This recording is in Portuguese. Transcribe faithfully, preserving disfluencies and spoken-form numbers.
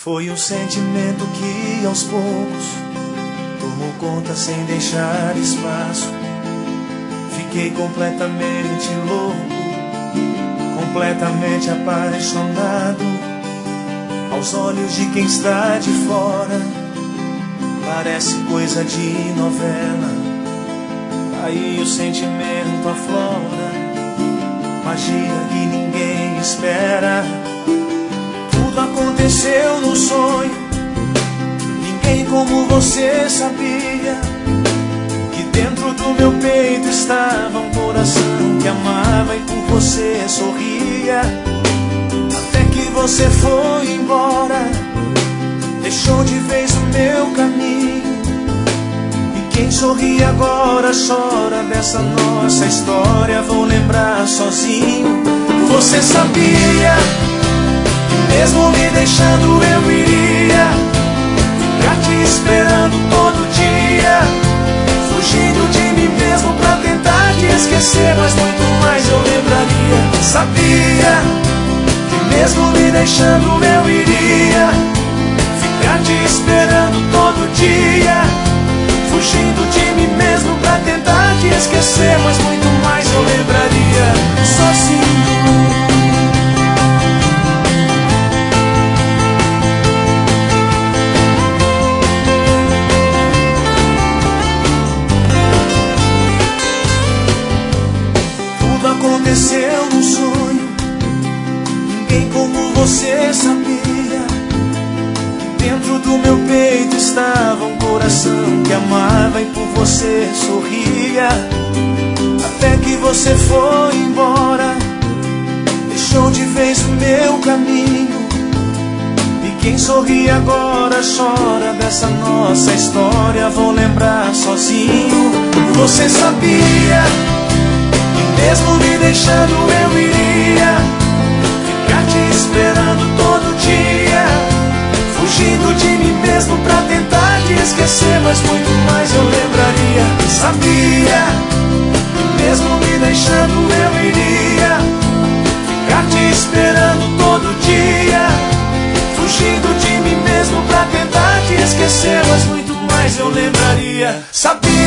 Foi um sentimento que aos poucos tomou conta sem deixar espaço. Fiquei completamente louco, completamente apaixonado. Aos olhos de quem está de fora, parece coisa de novela. Aí o sentimento aflora, magia que ninguém espera. Tudo aconteceu no sonho, ninguém como você sabia que dentro do meu peito estava um coração que amava e por você sorria. Até que você foi embora, deixou de vez o meu caminho. E quem sorri agora chora dessa nossa história. Vou lembrar sozinho. Você sabia que mesmo me deixando eu iria ficar te esperando todo dia, fugindo de mim mesmo pra tentar te esquecer, mas muito mais eu lembraria. Sabia que mesmo me deixando eu iria ficar te esperando todo dia, fugindo de mim mesmo pra tentar te esquecer, mas muito mais eu lembraria. Sozinho. Tudo aconteceu num sonho, ninguém como você sabia. Dentro do meu peito estava um coração que amava e por você sorria. Até que você foi embora, deixou de vez o meu caminho. E quem sorri agora chora dessa nossa história. Vou lembrar sozinho. Você sabia que mesmo me deixando eu iria ficar te esperando todo dia, fugindo de mim mesmo pra tentar te esquecer, mas muito mais eu lembraria. Sabia que mesmo me deixando eu iria ficar te esperando todo dia, fugindo de mim mesmo pra tentar te esquecer, mas muito mais eu lembraria. Sabia